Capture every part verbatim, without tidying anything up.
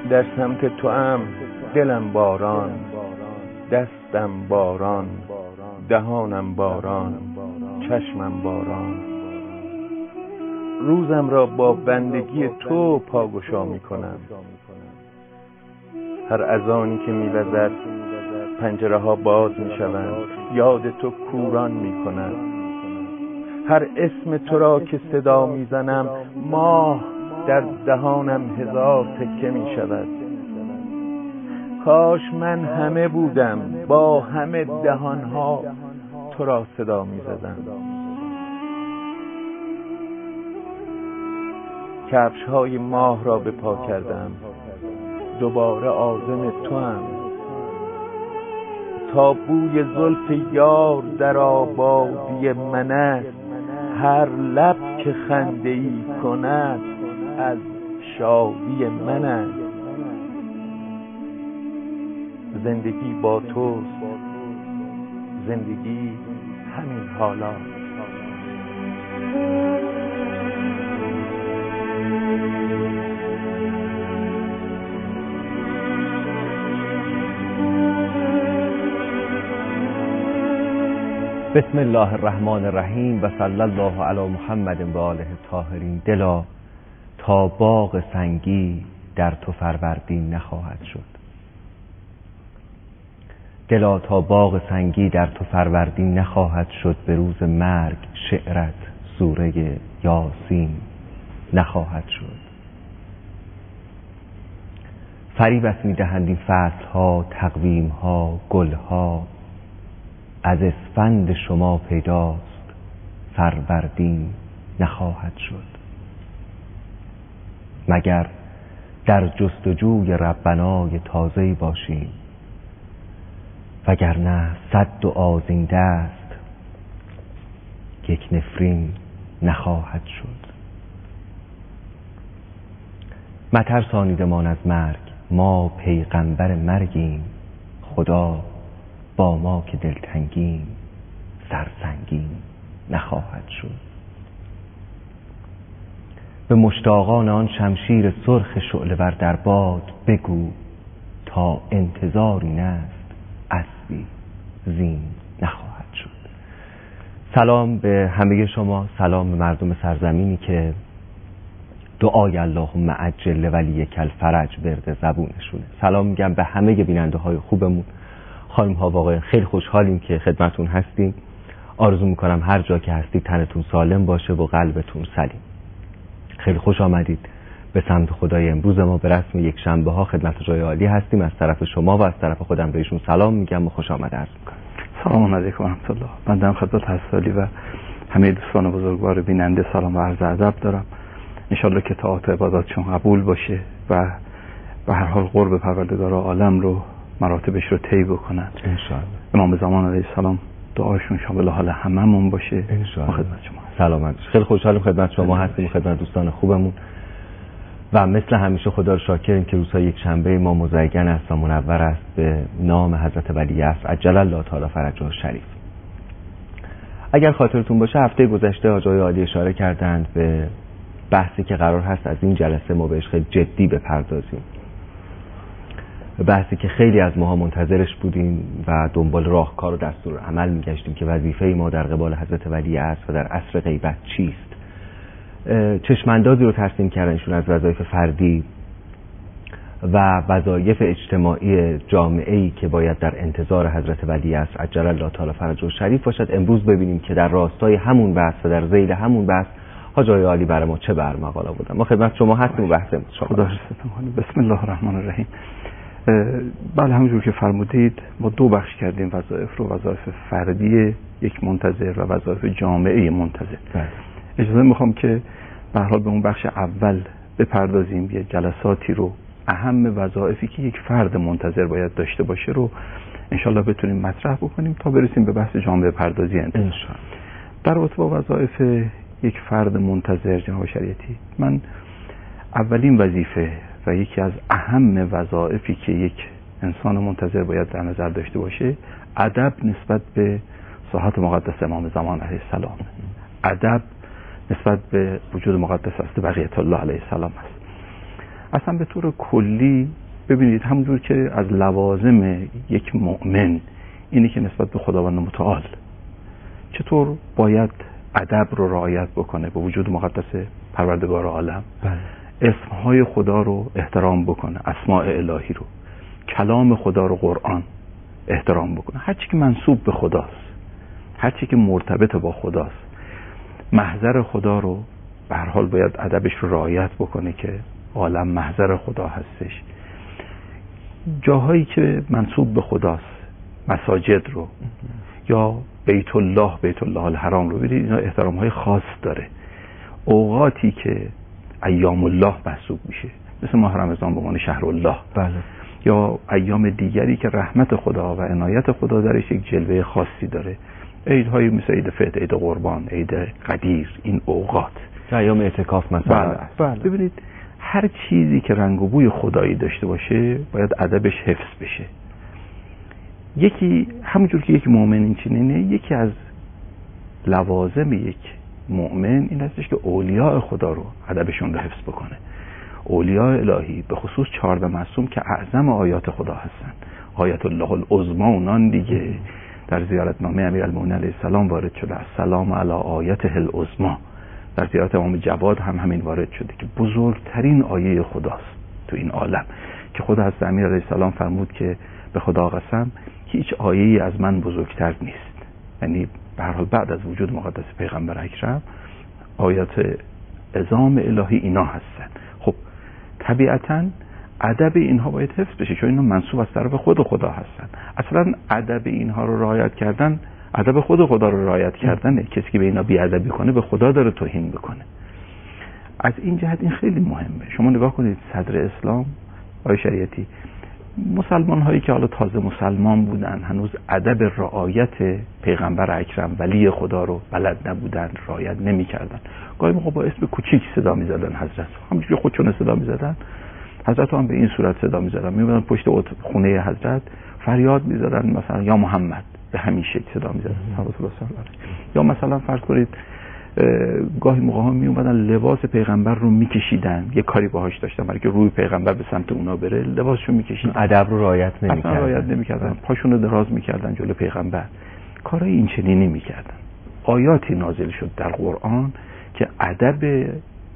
در سمت تو ام دلم باران، دستم باران، دهانم باران، چشمم باران. روزم را با بندگی تو پاگشا می کنم. هر اذانی که می وزد پنجره ها باز می شوند، یاد تو کوران می کند. هر اسم تو را که صدا می زنم ماه در دهانم هزار تکه می شود. کاش من همه بودم با همه دهانها تو را صدا می زدم. کفش های ماه را به پا کردم، دوباره عازم تو هم. تا بوی زلف یار در آبادی من است، هر لب که خنده ای کند از شادی من است. زندگی با توست، زندگی همین حالا. بسم الله الرحمن الرحیم و صلی الله علی محمد و آله الطاهرین. دلا تا باغ سنگی در تو فروردین نخواهد شد. دلا تا باغ سنگی در تو فروردین نخواهد شد. به روز مرگ شعرت سوره یاسین نخواهد شد. فریبت می‌دهند این فصل‌ها، تقویم‌ها، گل‌ها. از اسفند شما پیداست فروردین نخواهد شد. مگر در جستجوی ربنای تازه‌ای باشیم، وگرنه صد و آذین دست یک نفرین نخواهد شد. مترسانیدمان از مرگ، ما پیغمبر مرگیم. خدا با ما که دلتنگیم سرسنگین نخواهد شد. به مشتاقان آن شمشیر سرخ شعله ور در باد بگو تا انتظار این است اسبی زین نخواهد شد. سلام به همه شما، سلام به مردم سرزمینی که دعای اللهم عجل ولیک الفرج برد زبونشونه. سلام میگم به همه بیننده های خوبمون. خانم ها واقعا خیلی خوشحالیم که خدمتون هستیم. آرزو میکنم هر جا که هستید تنتون سالم باشه و قلبتون سلیم. خیلی خوش آمدید به سمت خدای امروز ما. به رسم یک شنبه ها خدمت جای عالی هستیم. از طرف شما و از طرف خودم بهشون سلام میگم و خوش آمد عرض میکنم. سلام علیکم و رحمت الله. من دارم خدمت حسالی و همه دوستان بزرگوار بیننده سلام و عرض ادب دارم. انشالله که طاعات عباداتشون قبول باشه و به هر حال قرب پروردگار عالم رو مراتبش رو طی بکنن انشالله. امام زمان علیه السلام دعاشون شامل حال هممون باشه انشالله. خدمت شما سلامت. خیلی خوشحالم خدمت شما هستیم، خدمت دوستان خوبمون و مثل همیشه خدا رو شاکریم که روزهای یک شنبه ما مزین است و منور است به نام حضرت ولیعصر عجل الله تعالی فرجه الشریف. اگر خاطرتون باشه هفته گذشته آقای عالی اشاره کردند به بحثی که قرار هست از این جلسه ما بهش خیلی جدی بپردازیم. بحثی که خیلی از ماها منتظرش بودیم و دنبال راهکار و دستور عمل میگشتیم که وظیفه ما در قبال حضرت ولیعصر و در عصر غیبت چیست. چشماندازی رو ترسیم کردنشون از وظایف فردی و وظایف اجتماعی جامعه‌ای که باید در انتظار حضرت ولیعصر عجل الله تعالی فرجه الشریف باشد. امروز ببینیم که در راستای همون بحث و در ذیل همون بحث حاج آقای عالی برای ما چه برمقاله بودن. ما خدمت شما هستیم و بحث امروز شما. خدا حفظتون کنه. بسم الله الرحمن الرحیم. بله همونجور که فرمودید ما دو بخش کردیم وظایف رو، وظایف فردی یک منتظر و وظایف جامعه منتظر. بله. اجازه میخوام که به هر حال به اون بخش اول بپردازیم، یه جلساتی رو اهم وظایفی که یک فرد منتظر باید داشته باشه رو انشالله بتونیم مطرح بکنیم تا برسیم به بحث جامعه پردازی انشالله. در رابطه با وظایف یک فرد منتظر جناب شریعتی، من اولین وظیفه و یکی از اهم وظایفی که یک انسان منتظر باید در نظر داشته باشه ادب نسبت به ساحت مقدس امام زمان علیه السلام، ادب نسبت به وجود مقدس است بقیت الله علیه السلام است. اصلا به طور کلی ببینید همونجور که از لوازم یک مؤمن اینه که نسبت به خداوند متعال چطور باید ادب رو رعایت بکنه به وجود مقدس پروردگار عالم، اسمهای خدا رو احترام بکنه، اسماء الهی رو، کلام خدا رو، قرآن احترام بکنه، هر چی که منسوب به خداست، هر چی که مرتبط با خداست، محضر خدا رو به هر حال باید ادبش رو رعایت بکنه که عالم محضر خدا هستش. جاهایی که منسوب به خداست، مساجد رو یا بیت الله، بیت الله الحرام رو ببینید اینا احترام‌های خاص داره. اوقاتی که ایام الله محسوب میشه مثل ماه رمضان به عنوان شهر الله، بله، یا ایام دیگری که رحمت خدا و عنایت خدا درش یک جلوه خاصی داره، عیدهایی مثل عید فطر، عید قربان، عید قدیر، این اوقات، ایام اعتکاف مثلا. بله. بله. ببینید هر چیزی که رنگ و بوی خدایی داشته باشه باید ادبش حفظ بشه. یکی همونجور که یک مؤمن این چنینه، یکی از لوازم یک مؤمن این هستش که اولیاء خدا رو ادبشون رو حفظ بکنه. اولیاء الهی به خصوص چهارده معصوم که اعظم آیات خدا هستن، آیات الله العظما اونان دیگه در زیارتنامه امیرالمومنین علیه السلام وارد شده، السلام علی آیته العظما. در زیارت امام جواد هم همین وارد شده که بزرگترین آیه خداست تو این عالم، که خدا حضرت امیر علیه السلام فرمود که به خدا قسم هیچ آیه‌ای از من بزرگتر نیست. یعنی به هر حال بعد از وجود مقدس پیغمبر اکرم آیات عظام الهی اینا هستن. خب طبیعتاً ادب اینها باید حفظ بشه چون اینا منسوب از طرف خود خدا هستن. اصلا ادب اینها رو رعایت کردن، ادب خود خدا رو رعایت کردنه. کسی که به اینا بی‌ادبی کنه به خدا داره توهین بکنه. از این جهت این خیلی مهمه. شما نگاه کنید صدر اسلام آقای شریعتی، مسلمان هایی که حالا تازه مسلمان بودن، هنوز ادب رعایت پیغمبر اکرم ولی خدا رو بلد نبودن، رعایت نمی‌کردن. گاهی موقع با اسم کوچیک صدا می‌زدن حضرت، همونجوری خودشون صدا می‌زدن. حضرت هم به این صورت صدا می‌زدن، می‌بودن پشت خونه حضرت فریاد می‌زدن، مثلا یا محمد، به همین شکل صدا می‌زدن. یا مثلا فرض کنید گاهی موقع ها می اومدن لباس پیغمبر رو میکشیدن، یه کاری باهاش داشتن برای که روی پیغمبر به سمت اونا بره، لباسشو میکشیدن، ادب رو رعایت نمی‌کردن، اصلا رعایت نمی‌کردن، پاشونو دراز می‌کردن جلوی پیغمبر، کارای این چنینی می‌کردن. آیاتی نازل شد در قرآن که ادب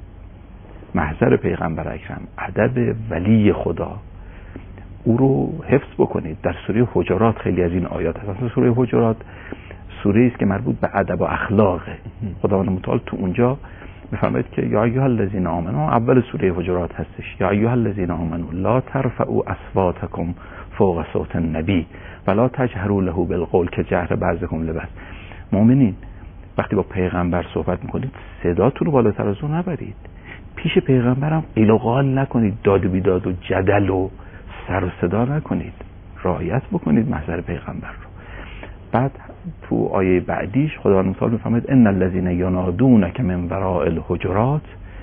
محضر پیغمبر اکرم، ادب ولی خدا، او رو حفظ بکنید. در سوره حجرات خیلی از این آیات هست. سوره حجرات سوره است که مربوط به ادب و اخلاقه. خداوند متعال تو اونجا میفرماید که یا ایها الذین آمنوا، اول سوره حجرات هستش، یا ایها الذین آمنوا لا ترفعوا اصواتکم فوق صوت النبی ولا تجهروا له بالقول که جهر بعضکم لبعض. مؤمنین وقتی با پیغمبر صحبت میکنید صداتون رو بالاتر از اون نبرید، پیش پیغمبرم قیل و قال نکنید، داد و بیداد و جدل و سر و صدا نکنید، رعایت بکنید محضر پیغمبر رو. بعد تو آیه بعدیش خداوند متعال میفرماید ان الذين ينادونك من وراء الحجرات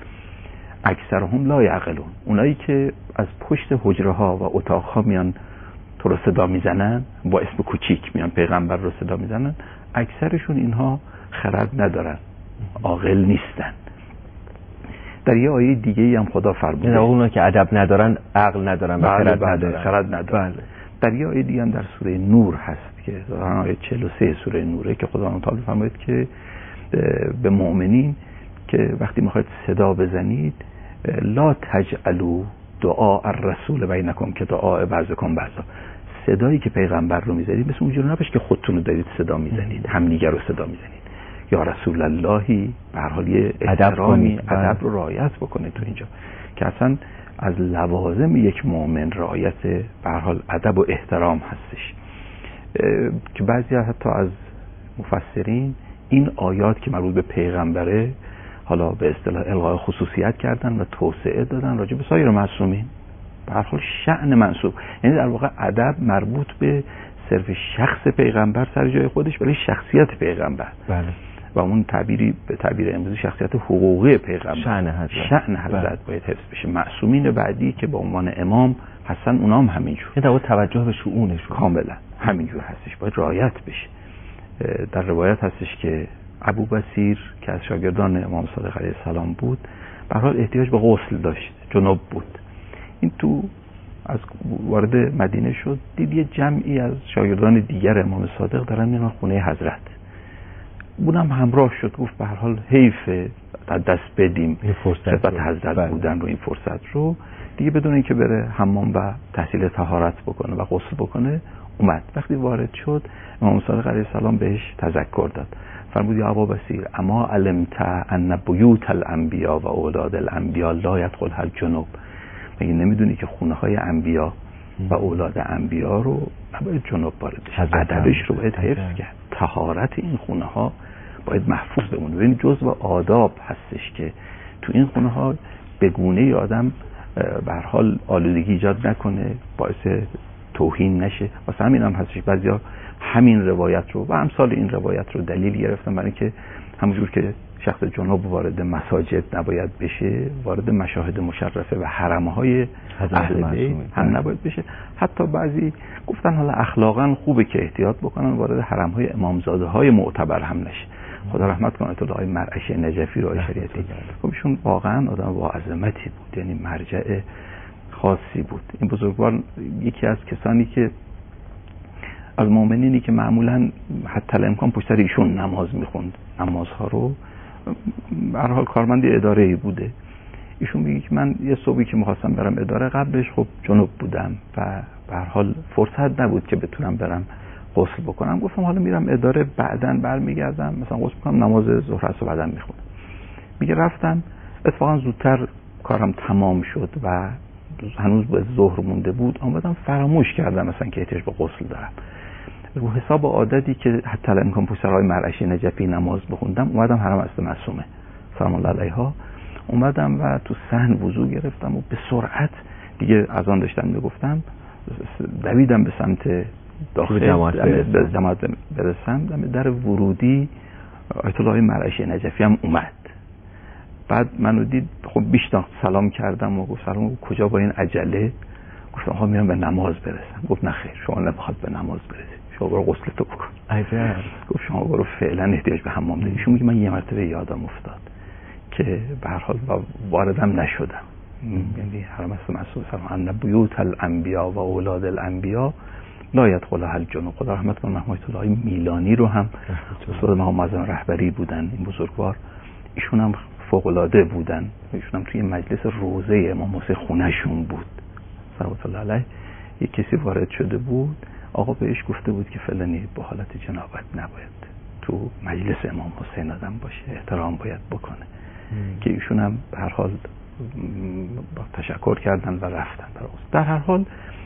اکثرهم لا یعقلون. اونایی که از پشت حجره ها و اتاق ها میان تو رو صدا میزنن، با اسم کوچیک میان پیغمبر رو صدا میزنن، اکثرشون اینها خرد ندارن، عاقل نیستن. در یه آیه دیگه ای هم خدا فرموده یعنی اونا که ادب ندارن، عقل ندارن و خرد ندارن. خرد ندارن. بله. در یه آیه دیگه هم در سوره نور هست که آیه چهل و سه سوره نوره که خداوند تعالی فرماید که به مؤمنین که وقتی میخواید صدا بزنید لا تجعلوا دعاء الرسول بینکم که دعاء بعضکم بعضا. صدایی که پیغمبر رو میزنید مثل اونجوری نباشه که خودتون رو دارید صدا میزنید، همدیگه رو صدا میزنید. یا رسول اللهی به هر حال یه احترامی، ادب رو رعایت بکنید تو اینجا، که اصلا از لوازم یک مؤمن رعایت به هر حال ادب و احترام هستش. که بعضی حتی از مفسرین این آیات که مربوط به پیغمبره حالا به اصطلاح الغای خصوصیت کردن و توسعه دادن راجع به سایر معصومین، به هر حال شأن منسوب، یعنی در واقع ادب مربوط به صرف شخص پیغمبر سر جای خودش، ولی شخصیت پیغمبر. بله. و اون تعبیری به تعبیر امروزی شخصیت حقوقی پیغمبر، شأن حضرت, شأن حضرت باید حفظ بشه. معصومین بعدی که به عنوان امام هستن اونا هم همینجور، یعنی در توجه به شؤونشون کاملا همینجور هستش، باید رعایت بشه. در روایت هستش که ابو بصیر که از شاگردان امام صادق علیه السلام بود، به هر حال احتیاج به غسل داشت، جنوب بود. این تو از وارد مدینه شد، دید یه جمعی از شاگردان دیگر امام صادق دارن میرن خونه حضرت. اونم همراه شد، گفت به هر حال حیفه دست بدیم خدمت حضرت بله. بودن رو، این فرصت رو دیگه بدون اینکه بره حمام و تحصیل طهارت بکنه و غسل بکنه اومد. وقتی وارد شد امام صادق علیه السلام بهش تذکر داد، فرمود یا ابا بصیر اما علمت ان بیوت الانبیا و اولاد الانبیا لا يدخلها الجنوب؟ مگه نمیدونی که خونه های انبیا و اولاد انبیا رو نباید جنوب وارد بشه؟ ادبش رو باید حفظ کرد، طهارت این خونه ها باید محفوظ بمونه. این جزء آداب هستش که تو این خونه ها به گونه‌ای آدم به هر حال آلودگی ایجاد نکنه، باعث توهین نشه. واسه همین هم هستش بعضیا همین روایت رو و امثال این روایت رو دلیل گرفتن برای اینکه همونجور که شخص جنوب وارد مساجد نباید بشه، وارد مشاهد مشرفه و حرم‌های اهل بیت هم نباید بشه. حتی بعضی گفتن حالا اخلاقا خوبه که احتیاط بکنن وارد حرم‌های امامزاده‌های معتبر هم نشه. خدا رحمت کنه تو آقای مرعشی نجفی رو شریعتی، خب ایشون واقعا آدم با عظمتی بود، یعنی مرجع خاصی بود. این بزرگوار یکی از کسانی که از مؤمنینی که معمولا حتی الامکان پشت سر ایشون نماز میخوند، نمازها رو به هر حال کارمند اداره‌ای بوده. ایشون میگه که من یه صبحی که می‌خواستم برم اداره قبلش خب جنوب بودم و به هر حال فرصت نبود که بتونم برم غسل بکنم. گفتم حالا میرم اداره بعدن برمیگردم مثلا غسل کنم نماز ظهر رو بعدن میخونم. میگه رفتم اتفاقا زودتر کارم تمام شد و هنوز به ظهر مونده بود، آمدم فراموش کردم مثلا که احتیاج به غسل دارم. رو حساب عادتی که حتی الان پشت سرای مرعشی نجفی نماز بخوندم اومدم حرم است معصومه سلام الله علیها، اومدم و تو صحن وضو گرفتم و به سرعت دیگه از آن داشتم میگفتم دویدم به سمت داخل به جماعت برسم. دم در ورودی آیت الله مرعشی نجفی هم اومد. بعد منو دید، خب بیشتر سلام کردم و گفت سلام، کجا با این عجله؟ گفتم آقا میرم به نماز برسم. گفت نه خیر، شما نمیخواد به نماز برسی، شما برو غسلتو بکن. عجب. گفت شما برو فعلا احتیاج به حمام داری. ایشون میگه من یه مرتبه یادم افتاد که به هر حال واردم نشدم، یعنی حرم است معصوم سلام ان بیوت الانبیا و اولاد الانبیا لا يدخلها الجنوب. خدا رحمت کنه محمد الله میلانی رو هم استاد مقام معظم رهبری بودن این بزرگوار، ایشون هم فوق العاده بودن. ایشون هم توی مجلس روضه امام حسین خونه‌شون بود صلوات الله علیه. یک کسی وارد شده بود، آقا بهش گفته بود که فلانی با حالت جنابت نباید تو مجلس امام حسین آدم باشه، احترام باید بکنه. مم. که ایشون هم به هر حال با تشکر کردن و رفتن. در هر حال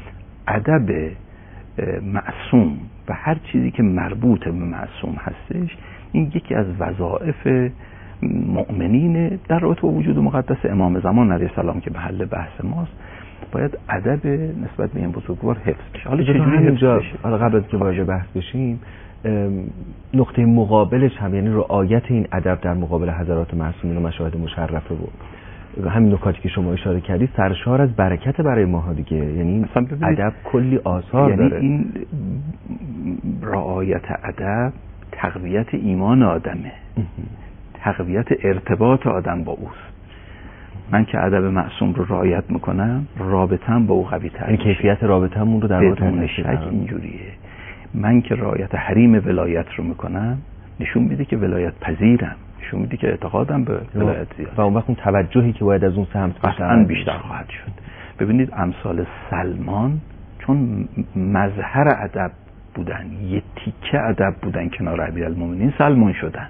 ادب معصوم و هر چیزی که مربوط به معصوم هستش این یکی از وظایف مؤمنین در رابطه با وجود مقدس امام زمان علیه السلام که محل بحث ماست. باید ادب نسبت به این بزرگوار حفظ بشه. حالا چجوری حفظ بشه؟ حالا قبل از که وارد بحث بشیم نقطه مقابلش هم یعنی رعایت این ادب در مقابل حضرات معصومین و مشاهد مشرفه بود. همین نکاتی که شما اشاره کردید سرشار از برکت برای ما دیگه، یعنی ادب کلی آثار یعنی داره. این رعایت ادب تقویت ایمان آدمه، تقویت ارتباط آدم با اوست. من که ادب معصوم رو رعایت میکنم رابطه‌ام با او قوی‌تر این کیفیت رابطه‌مون رو در بدون شک اینجوریه. من که رعایت حریم ولایت رو میکنم نشون میده که ولایت پذیرم، نشون میده که اعتقادم به ولایت زیاد و اون وقت اون توجهی که باید از اون سمت اصلا بیشتر خواهد شد. ببینید امثال سلمان چون مظهر ادب بودن، یه تیکه ادب بودن کنار امیرالمومنین سلمان شدن.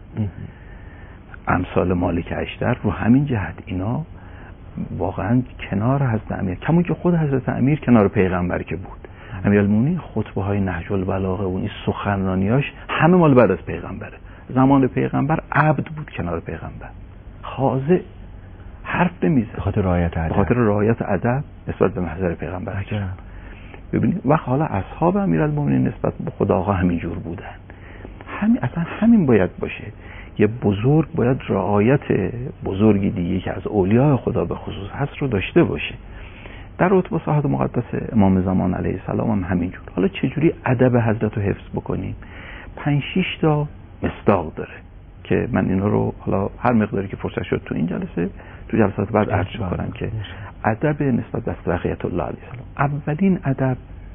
امثال مالک اشتر رو همین جهت اینا واقعا کنار حضرت امیر، کمون که خود حضرت امیر کنار پیغمبر که بود. امیرالمومنین خطبه های نهج البلاغه و این سخنرانیاش همه مال بعد از پیغمبره. زمان پیغمبر عبد بود کنار پیغمبر، خاضع، حرف نمیزد به خاطر رعایت ادب، به خاطر رعایت ادب نسبت به محضر پیغمبر. ببینید وقت حالا اصحاب امیرالمومنین نسبت به خدا آقا همینجور بودن. همین اصلا همین باید باشه. یه بزرگ باید رعایت بزرگی دیگه که از اولیاء خدا به خصوص هست رو داشته باشه. در رابطه با ساحت مقدس امام زمان علیه السلام هم همینجور. حالا چجوری ادب حضرت رو حفظ بکنیم؟ پنج شش تا مصداق داره که من اینا رو حالا هر مقداری که فرصت شد تو این جلسه تو جلسات بعد عرض می‌کنم که ادب نسبت به بقیت الله علیه السلام. اولین ادب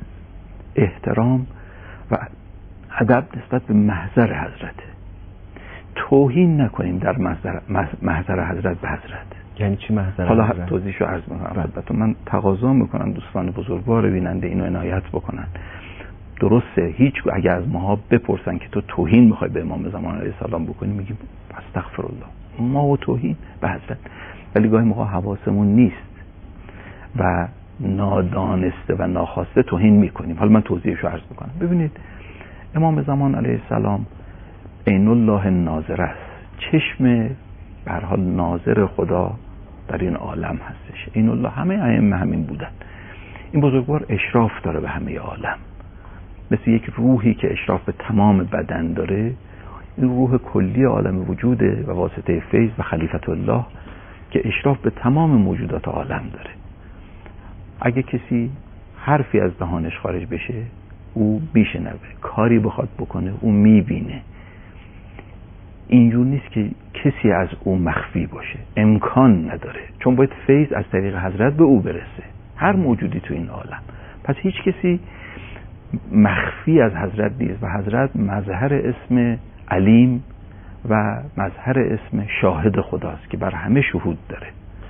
احترام و ادب نسبت به محضر حضرته. توهین نکنیم در محضر محضر حضرت به حضرت. یعنی چی محضر حالا حضرت؟ توضیحشو عرض می‌کنم خدمتتون. من تقاضا میکنم دوستان بزرگوار بیننده اینو عنایت بکنن. درسته هیچ اگه از ماها بپرسن که تو توهین میخوای به امام زمان علیه السلام بکنی، میگیم استغفر الله، ما و توهین به حضرت. ولی گاهی موقع حواسمون نیست و نادانسته و ناخواسته توهین میکنیم. حالا من توضیحشو عرض میکنم. ببینید امام زمان علیه السلام عین الله ناظر است، چشم به هر حال ناظر خدا در این عالم هستش. عین الله همه ائمه همین بودن. این بزرگوار اشراف داره به همه عالم، مثل یک روحی که اشراف به تمام بدن داره. این روح کلی عالم وجوده و واسطه فیض و خلیفت الله که اشراف به تمام موجودات عالم داره. اگه کسی حرفی از دهانش خارج بشه او میشنوه، کاری بخواد بکنه او میبینه. اینجور نیست که کسی از او مخفی باشه، امکان نداره، چون باید فیض از طریق حضرت به او برسه، هر موجودی تو این عالم. پس هیچ کسی مخفی از حضرت نیست و حضرت مظهر اسم علیم و مظهر اسم شاهد خداست که بر همه شهود داره.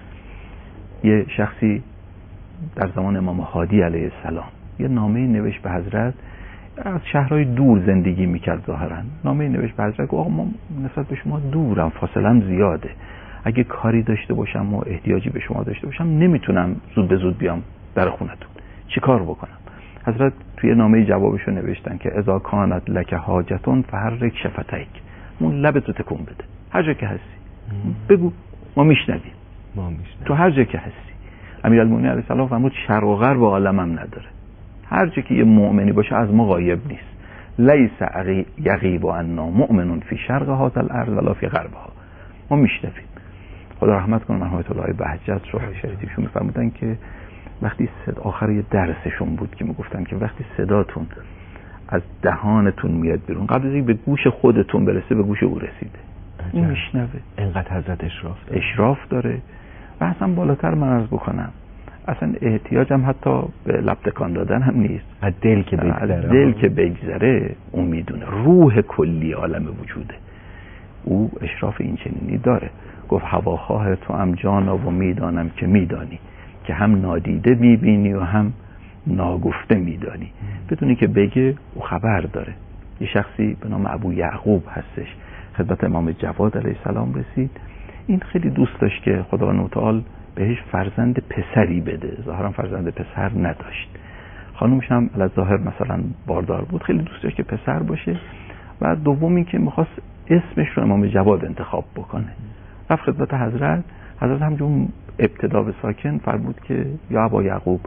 یه شخصی در زمان امام هادی علیه السلام یه نامه نوشت به حضرت، از شهرهای دور زندگی میکرد ظاهرا. نامه نوشت به حضرت که آقا ما نسبت به شما دورم، فاصلم زیاده، اگه کاری داشته باشم و احتیاجی به شما داشته باشم نمیتونم زود به زود بیام در خونتون، چی کار بکنم؟ حضرت توی نامه جوابشو نوشتن که اذا کانت لک حاجتون فحرک شفتیک، اون لبتو تکون بده، هر جا که هستی بگو، ما میشنویم، ما میشنویم، تو هر جا که هستی. امیرالمومنین علیه السلام فرمود شرق و غرب و عالم هم نداره، هر جا که یه مؤمنی باشه از ما غایب نیست. لیس یغیب عنا مؤمن فی شرق هذا الارض ولا فی غربها، ما میشنویم. خدا رحمت کنه مرحوم الله بهجت رو شریفشون میفرمودن که وقتی صد آخر یه درسشون بود که میگفتن که وقتی صداتون از دهانتون میاد بیرون قبل از اینکه به گوش خودتون برسه به گوش او رسیده. این میشنوه. اینقدر حضرت اشراف داره. اشراف داره. و اصلا بالاتر من عرض بکنم اصلا احتیاجم حتی به لب تکان دادن هم نیست، از دل که بگذره، از دل که بگذره اون میدونه، روح کلی عالم وجوده، او اشراف این چنینی داره. گفت هواخواه تو هم جانا و میدانم که میدانی، که هم نادیده میبینی و هم ناگفته میدانی. بدونی که بگه او خبر داره. یه شخصی به نام ابو یعقوب هستش خدمت امام جواد علیه السلام رسید. این خیلی دوست داشت که خداوند متعال بهش فرزند پسری بده، ظاهرا فرزند پسر نداشت. خانومش هم علی ظاهر مثلا باردار بود، خیلی دوست داشت که پسر باشه. و دومی که میخواست اسمش رو امام جواد انتخاب بکنه. رفت خدمت حضرت. حضرت همجون ابتدا به ساکن فرمود که یا ابا یعقوب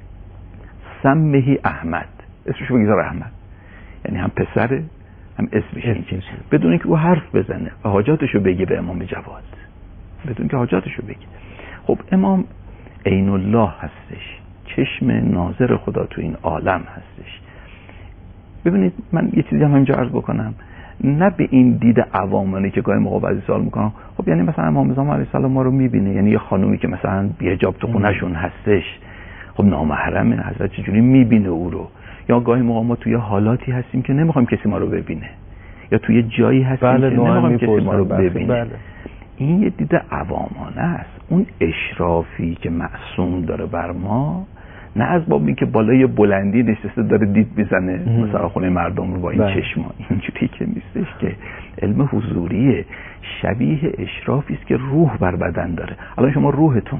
سمهی احمد، اسمش رو بگذار احمد، یعنی هم پسره هم اسمش اینجا، بدون اینکه او حرف بزنه و حاجاتشو بگه به امام جواد، بدون که حاجاتشو بگه. خب امام عین الله هستش، چشم ناظر خدا تو این عالم هستش. ببینید من یه چیزی هم اینجا عرض بکنم، نه به این دید عوامانه که گاهی موقع بعضی سوال میکنم خب یعنی مثلا امام زمان علیه السلام ما رو میبینه، یعنی یه خانومی که مثلا بی حجاب تو خونه‌شون هستش خب نامحرمه، حضرت چجوری میبینه او رو؟ یا گاهی موقع ما توی حالاتی هستیم که نمیخوایم کسی ما رو ببینه، یا توی جایی هستیم بله که نمیخوایم کسی ما رو ببینه. بله. این یه دید عوامانه است. اون اشرافی که معصوم داره بر ما، نه از باب این که بالای بلندی نشسته داره دید میزنه مثلا خونه مردم رو با این بله. چشما، اینجوری که نیستش که علم حضوریه، شبیه اشرافی است که روح بر بدن داره. الان شما روحتون،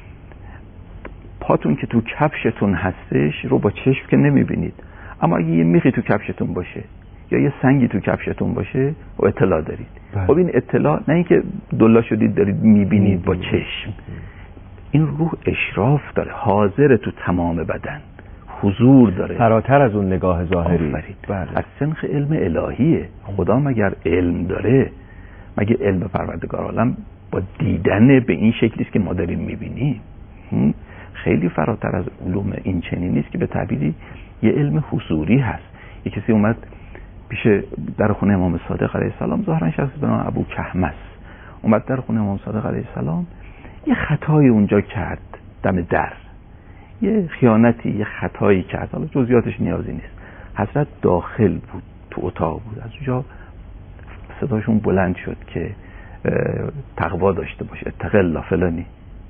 پاتون که تو کفشتون هستش رو با چشم که نمیبینید، اما اگه یه میخی تو کفشتون باشه یا یه سنگی تو کفشتون باشه و اطلاع دارید. بله. خب این اطلاع نه اینکه دلا شدید دارید میبینید با چشم، این روح اشراف داره، حاضر تو تمام بدن، حضور داره، فراتر از اون نگاه ظاهری. بله. از سنخ علم الهیه. خدا مگر علم داره؟ مگه علم پروردگار عالم با دیدن به این شکلی است که ما داریم میبینیم؟ خیلی فراتر از علوم این چنین نیست که به تعبیری یه علم حضوری هست. یه کسی اومد پیش در خونه امام صادق علیه السلام، ظاهرا شخصی به نام ابو کهمس اومد در خونه امام صادق علیه السلام، یه خطای اونجا کرد دم در یه خیانتی، یه خطایی کرد، حالا جزئیاتش نیازی نیست. حضرت داخل بود، تو اتاق بود، از اونجا صداشون بلند شد که تقوا داشته باشه، اتق الله فلانی.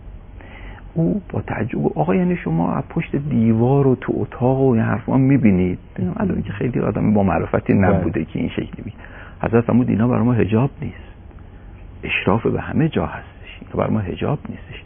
او با تعجب آقا یعنی شما از پشت دیوار و تو اتاق و این حرفا میبینید؟ الان که خیلی آدم با معرفتی نبوده که این شکلی بی. حضرت فرمود اینا برای ما حجاب نیست، اشراف به همه جا هستش، اینا برای ما حجاب نیستش.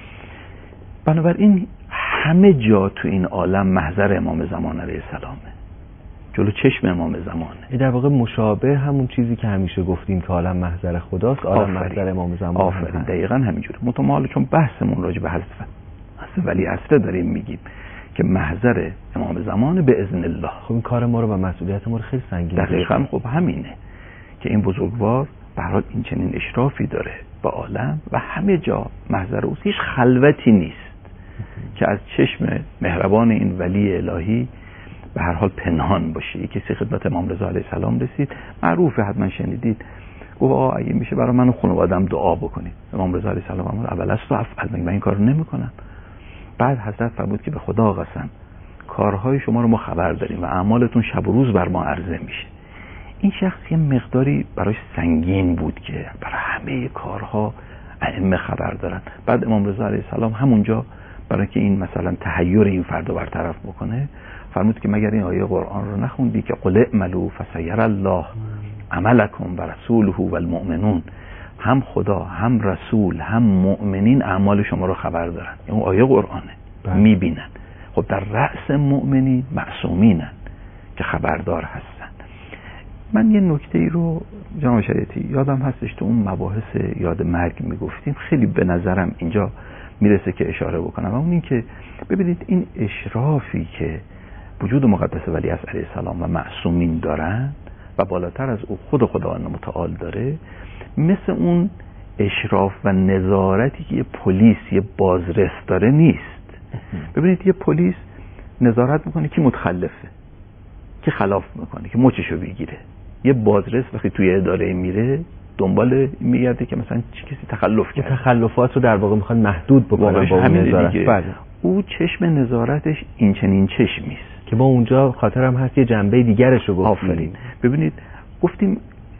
بنابراین همه جا تو این عالم محضر امام زمان علیه السلامه، جلو چشم امام زمانه. این در واقع مشابه همون چیزی که همیشه گفتیم که عالم محضر خداست، عالم محضر امام زمان. آفرین، دقیقاً همینجوره. متمال چون بحثمون راجع به حضرت ولی عصر داریم میگیم که محضر امام زمان به اذن الله. خب این کار ما رو و مسئولیت ما رو خیلی سنگین. دقیقاً. خب همینه که این بزرگوار به هر حال این چنین اشرافی داره با عالم و همه جا محضر اوست. هیچ خلوتی نیست که از چشم مهربان این ولی الهی به هر حال پنهان باشه. یکی کسی خدمت امام رضا علیه السلام رسید، معروفه حتما شنیدید، گفت آقا اگه میشه برای من و خانواده‌ام دعا بکنید. امام رضا علیه السلام فرمود اول است و افعل، من این کارو نمیکنم. بعد حضرت فرمود که به خدا قسم کارهای شما رو ما خبر داریم و اعمالتون شب و روز بر ما عرضه میشه. این شخص یه مقداری براش سنگین بود که برای همه کارها ائمه خبر دارن. بعد امام رضا علیه السلام همونجا برای که این مثلا تحیر این فرد رو برطرف بکنه فرمود که مگر این آیه قرآن رو نخوندی که قل اعملوا فسیر الله عملکم و رسوله و المؤمنون، هم خدا هم رسول هم مؤمنین اعمال شما رو خبر دارن. اون آیه قرآنه، میبینن. خب در رأس مؤمنین معصومینن که خبردار هستن. من یه نکته ای رو جناب شریعتی یادم هستش تو اون مباحث یاد مرگ میگفتیم، خیلی به نظرم اینجا میرسه که اشاره بکنم، اون این که ببینید این اشرافی که وجود مقدس ولی عصر علیه السلام و معصومین دارن و بالاتر از او خود خداوند متعال داره، مثل اون اشراف و نظارتی که یه پلیس یه بازرس داره نیست. ببینید یه پلیس نظارت میکنه که متخلفه، که خلاف میکنه، که مچشو بگیره. یه بازرس وقتی توی اداره میره دنبال میگرده که مثلا چه کسی تخلف کرده، تخلفات رو در واقع میخوان محدود بکنه با اون نظارت. بله. او چشم نظارتش این چنین چشمیست که ما اونجا خاطرم هست یه جنبه دیگرش رو گفتیم. آفرین. ببینید گفتیم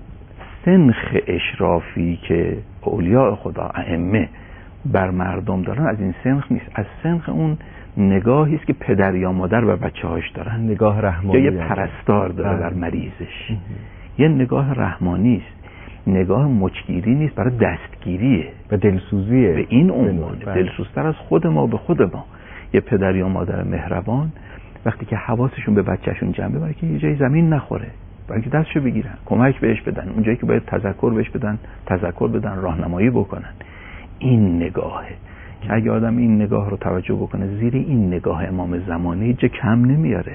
سنخ اشرافی که اولیاء خدا ائمه بر مردم دارن از این سنخ نیست، از سنخ اون نگاهی است که پدر یا مادر بر بچه‌هاش دارن، نگاه رحمانی، یا یه پرستار داره بر مریضش. یه نگاه رحمانی است، نگاه مچگیری نیست، برای دستگیریه و دلسوزیه. به این عنوان دلسوزتر از خود ما به خود ما. یه پدر یا مادر مهربان وقتی که حواسشون به بچه‌شون جمعه برای که یه جای زمین نخوره، برای که دستشو بگیرن، کمک بهش بدن، اونجایی که باید تذکر بهش بدن تذکر بدن، راهنمایی بکنن. این نگاهه که اگه آدم این نگاه رو توجه بکنه، زیر این نگاه امام زمانی جا کم نمیاره.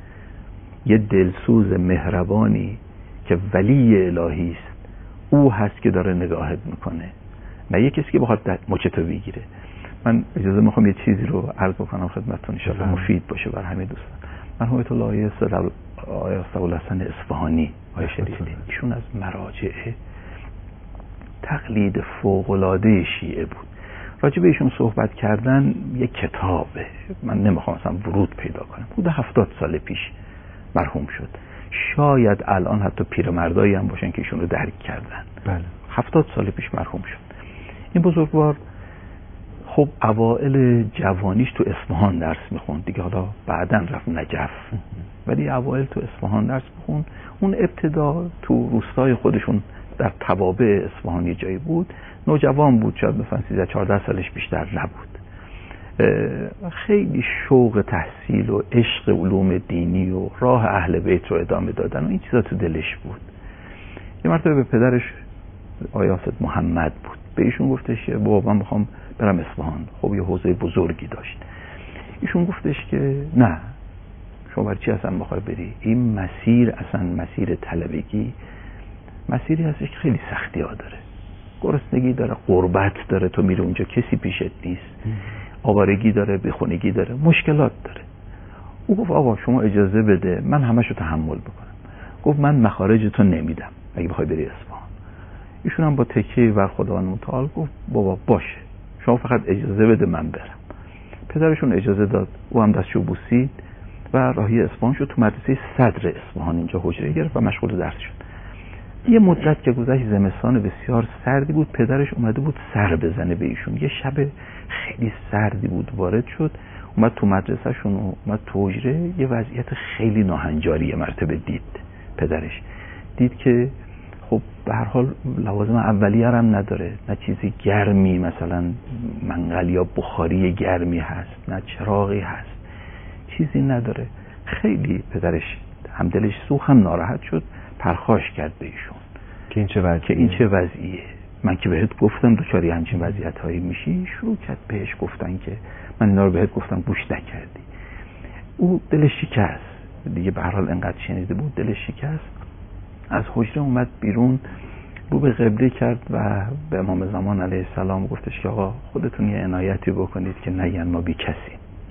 یه دلسوز مهربانی که ولی الهی است، او هست که داره نگاهت میکنه، نه یه کسی که بخواد مچتو بگیره. من اجازه میخوام یه چیزی رو عرض بکنم خدمتتون، ان شاءالله مفید باشه برای همه دوستان. مرحوم آیت الله آیه الحسن اصفهانی آیه شریفی، ایشون از مراجع تقلید فوق‌العاده شیعه بود. راجع به ایشون صحبت کردن یک کتابه، من نمیخوام اصلا ورود پیدا کنم. حدود هفتاد سال پیش مرحوم شد. شاید الان حتی پیرمردایی هم باشن که ایشون رو درک کردن. بله. هفتاد سال پیش مرحوم شد. این بزرگوار خب اوائل جوانیش تو اصفهان درس میخوند دیگه، حالا بعداً رفت نجف، ولی اوائل تو اصفهان درس میخوند. اون ابتدا تو روستای خودشون در توابع اصفهان یه جایی بود، نوجوان بود، شاید مثلا سیزده چهارده سالش بیشتر نبود. خیلی شوق تحصیل و عشق علوم دینی و راه اهل بیت رو ادامه دادن و این چیزا تو دلش بود. یه مرتبه به پدرش آیه محمد بود، به ایشون گفتش که بابا من میخوام برم اصفهان. خب یه حوزه بزرگی داشت. ایشون گفتش که نه، شما برای چی اصلا بخوای بری؟ این مسیر اصلا مسیر طلبگی مسیری هستش که خیلی سختی ها داره، گرسنگی داره، غربت داره، تو میره اونجا کسی پیشت نیست، آوارگی داره، بیخونگی داره، مشکلات داره. او گفت آقا شما اجازه بده من همشو تحمل بکنم. گفت من مخارج تو نمیدم اگه بخوای بری اصفهان. ایشون هم با تکیه بر خداوند متعال گفت بابا باشه، شما فقط اجازه بده من برم. پدرشون اجازه داد، او هم دستشو بوسید و راهی اصفهان شد. تو مدرسه صدر اصفهان اینجا حجره گرفت و مشغول درس شد. یه مدت که گذشت، زمستان بسیار سردی بود، پدرش اومده بود سر بزنه به ایشون. یه شب خیلی سردی بود، وارد شد، اومد تو مدرسهشون و اومد تو حجره. یه وضعیت خیلی ناهنجاری مرتبه دید. پدرش دید که خب به هر حال لوازم اولیه هم نداره، نه چیزی گرمی مثلا منقل یا بخاری گرمی هست، نه چراغی هست، چیزی نداره. خیلی پدرش هم دلش سوخت، هم ناراحت شد، پرخاش کرد به ایشون که این چه وضعیه که این چه وضعیه، من که بهت گفتم دوچاری همچین وضعیت هایی میشی. شروع کرد بهش گفتن که من اینا رو بهت گفتم گوش نکردی. او دلش شکست دیگه، به هر حال انقدر شنیده بود دلش شکست. از حجره اومد بیرون، رو به قبله کرد و به امام زمان علیه السلام گفتش که آقا خودتون یه عنایتی بکنید که نگن ما بی کسی.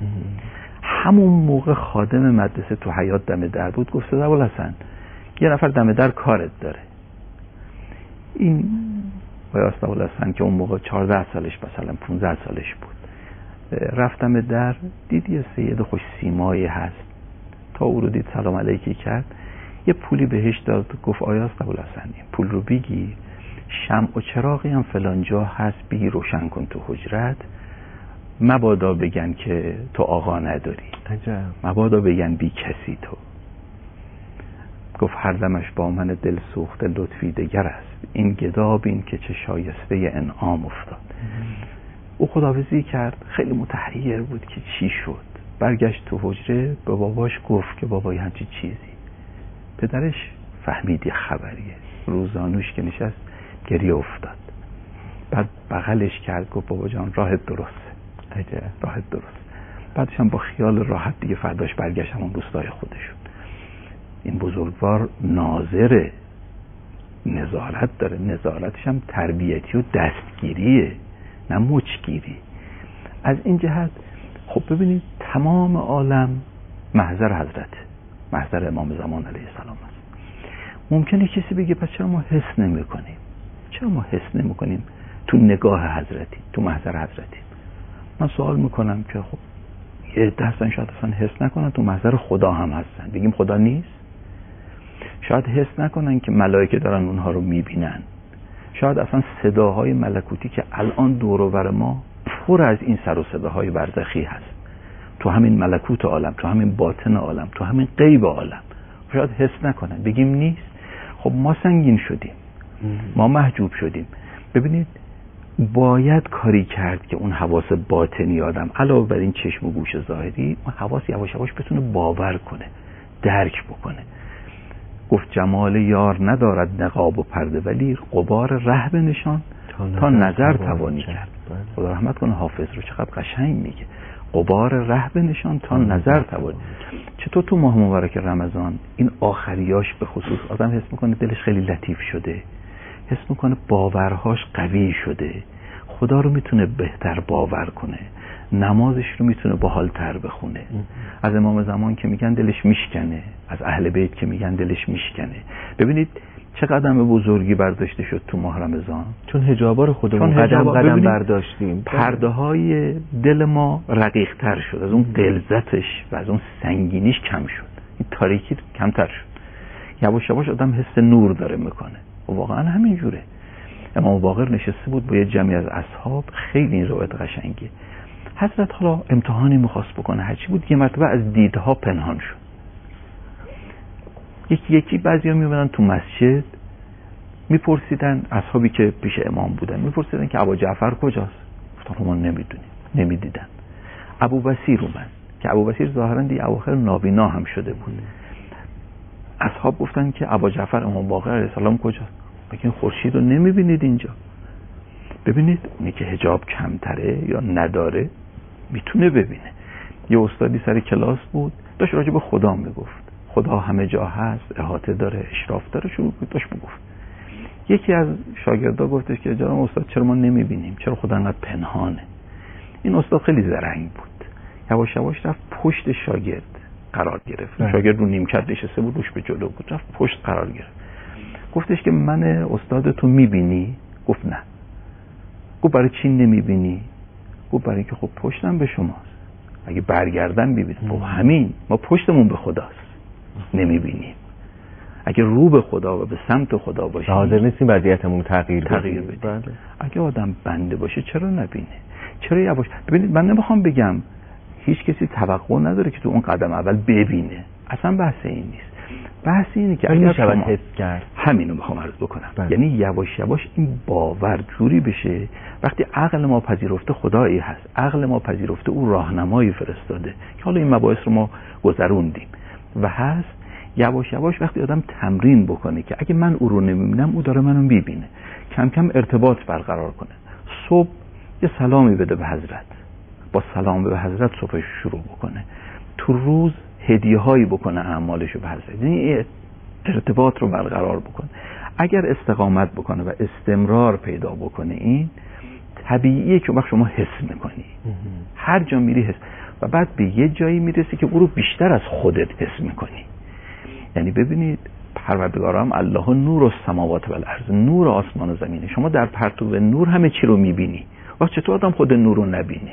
همون موقع خادم مدرسه تو حیاط دم در بود، گفت ابوالحسن یه نفر دم در کارت داره. این ویاست ابوالحسن که اون موقع چهارده سالش مثلا پانزده سالش بود، رفتم در، دید یه سید خوش سیمایی هست، تا او رو دید سلام علیکی کرد، یه پولی بهش داد، گفت آیاست ابوالحسن این پول رو بگی، شمع و چراغی هم فلان جا هست، بگی روشن کن تو حجرت، مبادا بگن که تو آقا نداری. عجب. مبادا بگن بی کسی تو. گفت هر دمش با من دل سوخت لطفی دگر است، این گدا بین که چه شایسته انعام افتاد. او خداحافظی کرد، خیلی متحیر بود که چی شد. برگشت تو حجره، به باباش گفت که بابا همچی چیزی. پدرش فهمید یه خبریه، روزانوش که نشست گریه افتاد. بعد بغلش کرد، گفت بابا جان راحت درسته. عجب. راحت درست. بعدش هم با خیال راحت دیگه فرداش برگشت همون روستای خودشون. این بزرگوار ناظره، نظارت داره، نظارتش هم تربیتی و دستگیریه، نه مچگیری. از این جهت خب ببینید تمام عالم محضر حضرته، محضر امام زمان علیه السلام است. ممکنه کسی بگه پس چرا ما حس نمی کنیم؟ چرا ما حس نمی کنیم تو نگاه حضرتی، تو محضر حضرتی؟ من سوال میکنم که خب یه دستن شاید اصلا حس نکنن تو محضر خدا هم هستن، بگیم خدا نیست؟ شاید حس نکنن که ملائکه دارن اونها رو میبینن. شاید اصلا صداهای ملکوتی که الان دور و بر ما پر از این سر و صداهای برزخی هست، تو همین ملکوت عالم، تو همین باطن عالم، تو همین غیب عالم، شاید حس نکنن، بگیم نیست. خب ما سنگین شدیم، ما محجوب شدیم. ببینید باید کاری کرد که اون حواس باطنی آدم علاوه بر این چشم و گوش ظاهری، اون حواس یواش یواش بتونه باور کنه، درک بکنه. گفت جمال یار ندارد نقاب و پرده، ولی غبار ره بنشان تا نظر, تا نظر توانی کرد. خدا رحمت کنه حافظ رو، چقدر قشنگ میگه، غبار ره بنشان تا نظر توانی. چطور تو ماه مبارک رمضان این آخریاش به خصوص آدم حس میکنه دلش خیلی لطیف شده، حس میکنه باورهاش قوی شده، خدا رو میتونه بهتر باور کنه، نمازش رو میتونه باحال‌تر بخونه. از امام زمان که میگن دلش میشکنه، از اهل بیت که میگن دلش میشکنه. ببینید چه قدم بزرگی برداشته شد تو ماه رمضان، چون حجابار خودمون قدم قدم برداشتیم، پرده های دل ما رقیق تر شد، از اون غلظتش و از اون سنگینیش کم شد، این تاریکی کمتر شد. یواش یواش آدم حس نور داره میکنه و واقعا همین جوره. امام باقر نشسته بود با یه جمعی از اصحاب، خیلی این روایت قشنگه. حضرت حالا امتحانی میخواست بکنه، هرچی بود یه مرتبه از دیدها پنهان شد. یکی یکی بعضی ها میومدن تو مسجد میپرسیدن، اصحابی که پیش امام بودن میپرسیدن که ابا جعفر کجاست؟ گفتن ما نمیدونیم، نمیدیدن. ابو بصیر اومد که ابو بصیر ظاهرا دی اواخر نابینا هم شده بود. اصحاب گفتن که ابا جعفر امام باقر علیه السلام کجاست؟ بگین خورشید رو نمیبینید اینجا. ببینید اونی که حجاب کمتره یا نداره میتونه ببینه. یه استادی سر کلاس بود داشت راجع به خدا میگفت، خدا همه جا هست، احاطه داره، اشراف داره، شروع داشت میگفت. یکی از شاگردا گفتش که جناب استاد چرا ما نمیبینیم، چرا خدا انقدر پنهانه؟ این استاد خیلی زرنگ بود، یواش یواش رفت پشت شاگرد قرار گرفت. نه. شاگرد رو نیمکت نشسته بود، روش به جلو بود، رفت پشت قرار گرفت. گفتش که من استاد تو میبینی؟ گفت نه. گفت برای چی نمیبینی؟ گفت برای اینکه خب پشتم به شماست. اگه برگردن ببینیم. خب همین، ما پشتمون به خداست نمیبینیم. اگه رو به خدا و به سمت خدا باشیم حاضر نیستیم وضعیتمون تغییر تغییر بدیم. بله. اگه آدم بنده باشه چرا نبینه؟ چرا یواش؟ ببینید من نمیخوام بگم هیچ کسی توقع نداره که تو اون قدم اول ببینه، اصلا بحث این نیست. بحث اینه که اگر شما حس کرد، همینو میخوام عرض بکنم. بله. یعنی یواش یواش این باور جوری بشه وقتی عقل ما پذیرفته خدایی هست، عقل ما پذیرفته او راهنمایی فرستاده که حالا این مباحث رو ما گذروندیم و هست، یواش یواش وقتی آدم تمرین بکنه که اگه من او رو نمیبینم او داره منو میبینه، کم کم ارتباط برقرار کنه. صبح یه سلامی بده به حضرت، با سلام به حضرت صبحش شروع بکنه، تو روز هدیه هایی بکنه اعمالشو به حضرت، یعنی ارتباط رو برقرار بکنه. اگر استقامت بکنه و استمرار پیدا بکنه این طبیعیه که وقت شما حس میکنی، هر جا میری حس، و بعد به یه جایی میرسی که او رو بیشتر از خودت حس میکنی. یعنی ببینید پروردگارم الله نور السماوات و الارض، نور آسمان و زمینه. شما در پرتو نور همه چی رو میبینی. وقت چطور آدم خود نور رو نبینه؟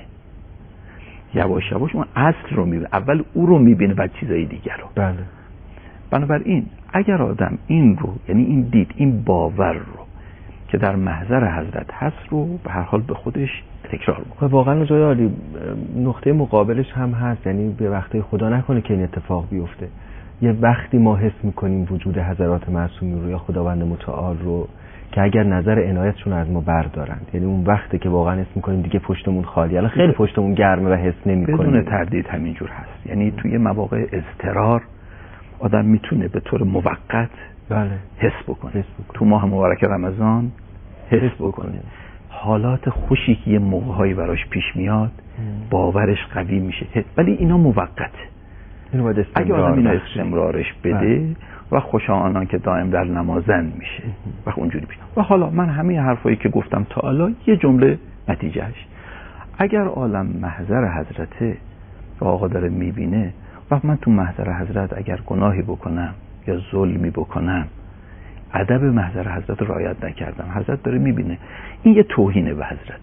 یواش یواش اون اصل رو میبینه، اول او رو میبینه بعد چیزای دیگر رو. بله. بنابراین اگر آدم این رو، یعنی این دید، این باور رو که در محضر حضرت هست رو به هر حال به خودش تکرار بکنه. و واقعا جای عالی نقطه مقابلش هم هست، یعنی به وقتی خدا نکنه که این اتفاق بیفته، یه وقتی ما حس میکنیم وجود حضرات معصومی رو یا خداوند متعال رو که اگر نظر عنایتشون از ما بردارند، یعنی اون وقتی که واقعا حس میکنیم دیگه پشتمون خالی، الان خیلی پشتمون گرمه و حس نمیکنیم. بدون تردید همینجور هست. یعنی توی مواقع اضطرار آدم میتونه به طور موقت بله حس بکنه. حس بکنه. تو ماه مبارک رمضان حس, حس بکنه. بکنه. حالات خوشی که یه موقع‌هایی براش پیش میاد باورش قوی میشه، ولی اینا موقته. اینو باید اگه آدم اینو استمرارش بده و خوشا آنان که دائم در نمازند میشه و اونجوری پیش. و حالا من همه حرفایی که گفتم تا الان یه جمله نتیجهش، اگر عالم محضر حضرته و آقا داره میبینه و من تو محضر حضرت اگر گناهی بکنم یا ظلمی بکنم، ادب محضر حضرت رعایت نکردم، حضرت داره میبینه، این یه توهینه به حضرت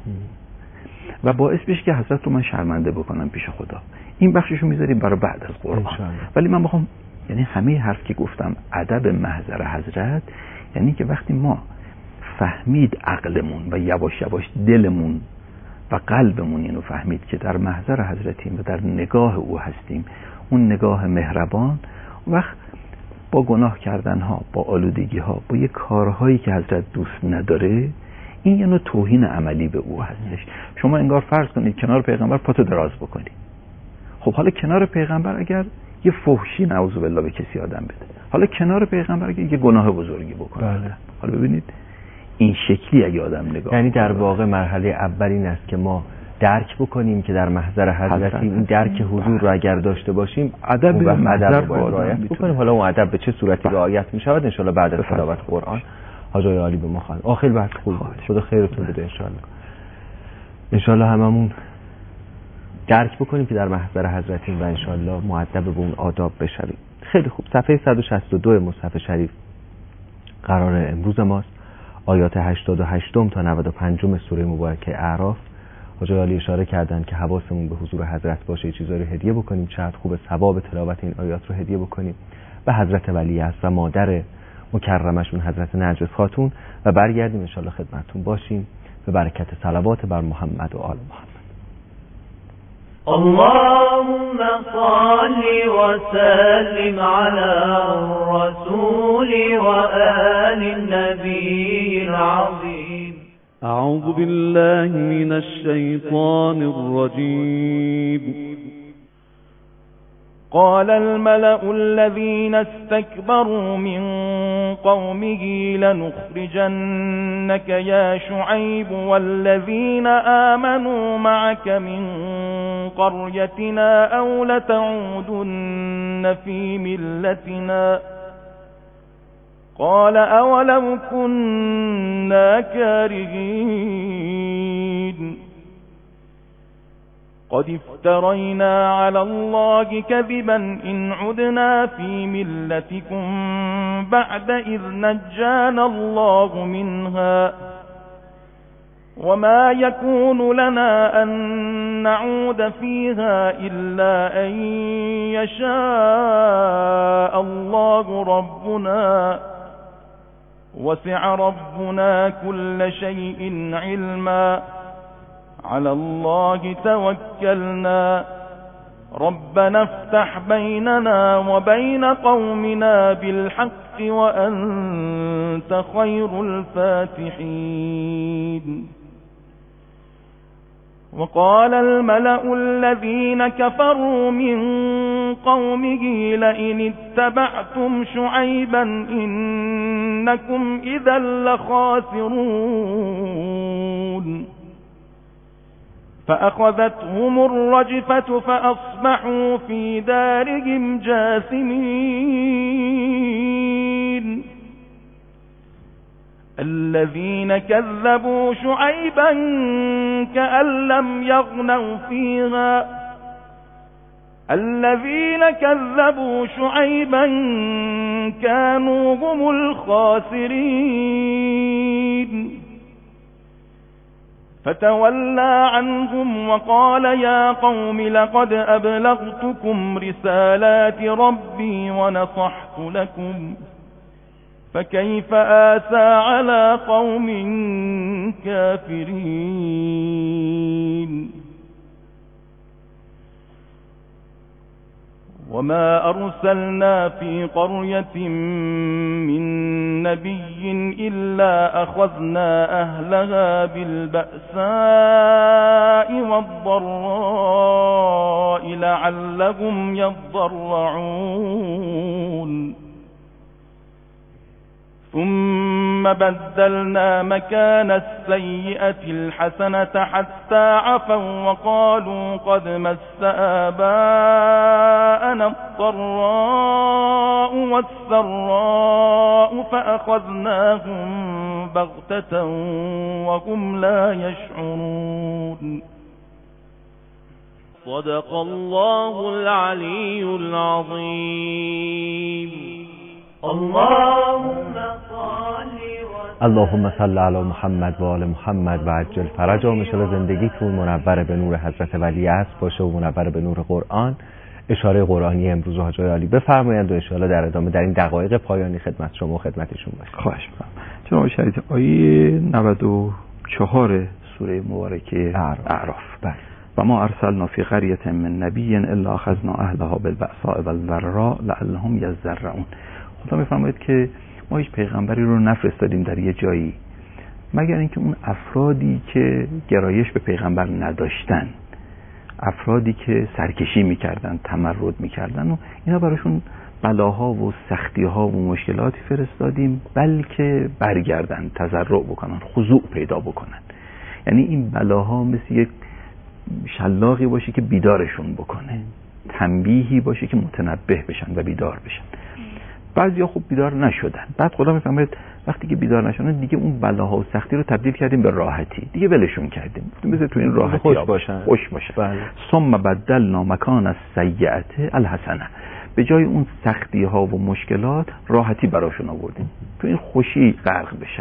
و باعث بشه که حضرت رو من شرمنده بکنم پیش خدا. این بخششو میذاریم برای بعد از قرآن. ولی من میخوام یعنی همه حرف که گفتم ادب محضر حضرت، یعنی که وقتی ما فهمید عقلمون و یواش یواش دلمون و قلبمون اینو فهمید که در محضر حضرتیم و در نگاه او هستیم، اون نگاه مهربان، وقت با گناه کردن ها، با آلودگی ها، با یه کارهایی که حضرت دوست نداره، این یه نوع توهین عملی به او هستش. شما انگار فرض کنید کنار پیغمبر پاتو دراز بکنی. خب حالا کنار پیغمبر اگر یه فحشی نعوذ بالله به کسی آدم بده، حالا کنار پیغمبر اگر یه گناه بزرگی بکنه، بله. حالا ببینید این شکلی اگه آدم نگاه، یعنی در واقع مرحله اول این است که ما درک بکنیم که در محضر حضرتیم، این درک حضور رو اگر داشته باشیم ادب و ادب رو رعایت بکنیم. حالا اون ادب به چه صورتی رعایت می شود ان شاء الله بعد از تلاوت قرآن حاجای عالی به ما خواهند. آخر بحث خوب خدا خیرتون بده ان شاء الله. ان شاء الله هممون درک بکنیم که در محضر حضرتیم و ان شاء الله مؤدب به اون آداب بشویم. خیلی خوب. صفحه صد و شصت و دو مصحف شریف قرار امروز ماست، آیات هشتاد و هشت تا نود و پنج سوره مبارکه اعراف. حاجای عالی اشاره کردن که حواسمون به حضور حضرت باشه، چیزایی رو هدیه بکنیم، چقدر خوب ثواب تلاوت این آیات رو هدیه بکنیم به حضرت ولیعصر و مادر مکرمشون حضرت نرجس خاتون و برگردیم ان شاء الله خدمتتون باشیم به برکت صلوات بر محمد و آل محمد. اللهم صل وسلم على الرسول وآل النبي العظيم. أعوذ بالله من الشيطان الرجيم. قال الملأ الذين استكبروا من قومه لنخرجنك يا شعيب والذين آمنوا معك من قريتنا أو لتعودن في ملتنا قال أولو كنا كارهين قد افترينا على الله كذبا إن عدنا في ملتكم بعد إذ نجانا الله منها وما يكون لنا أن نعود فيها إلا أن يشاء الله ربنا وسع ربنا كل شيء علما على الله توكلنا ربنا افتح بيننا وبين قومنا بالحق وأنت خير الفاتحين. وقال الملأ الذين كفروا من قومه لئن اتبعتم شعيبا إنكم إذا لخاسرون فأخذتهم الرجفة فأصبحوا في دارهم جاثمين. الذين كذبوا شعيبا كأن لم يغنوا فيها الذين كذبوا شعيبا كانوا هم الخاسرين. فتولى عنهم وقال يا قوم لقد أبلغتكم رسالات ربي ونصحت لكم فكيف آسى على قوم كافرين. وما أرسلنا في قرية من نبي إلا أخذنا أهلها بالبأساء والضراء لعلهم يضرعون ثم بدلنا مكان السيئة الحسنة حتى عفوا وقالوا قد مس آباءنا الضراء والسراء فأخذناهم بغتة وهم لا يشعرون. صدق الله العلي العظيم. اللهم صل اللهم صل علی محمد و آل محمد و عجل فرجا. انشاءالله زندگیتون منور به نور حضرت ولی عصر باشه و منور به نور قرآن. اشاره قرآنی امروز حاج عالی بفرمایند و انشاءالله در ادامه در این دقایق پایانی خدمت شما و خدمتشون باشه. خواهش می‌کنم. جناب شریف آیه نود و چهار سوره مبارکه اعراف. بله. و ما ارسلنا فی قریة من نبی الا اخذنا اهلها بالبأساء والضراء لعلهم یضرعون. خدا میفرماید که ما هیچ پیغمبری رو نفرستادیم در یه جایی مگر اینکه اون افرادی که گرایش به پیغمبر نداشتن، افرادی که سرکشی میکردن، تمرد میکردن و اینا براشون بلاها و سختیها و مشکلاتی فرستادیم بلکه برگردن، تضرع بکنن، خضوع پیدا بکنن. یعنی این بلاها مثل یک شلاقی باشه که بیدارشون بکنه، تنبیهی باشه که متنبه بشن و بیدار بشن. بعضیا خوب بیدار نشدن. بعد خدا میفهمید وقتی که بیدار نشدن دیگه اون بلاها و سختی رو تبدیل کردیم به راحتی، دیگه ولشون کردیم، مثل تو این راحتی خوش باشن خوش باشن. بله. ثم بدلنا مکان السیئة الحسنه، به جای اون سختی ها و مشکلات راحتی براشون آوردیم، تو این خوشی غرق بشن.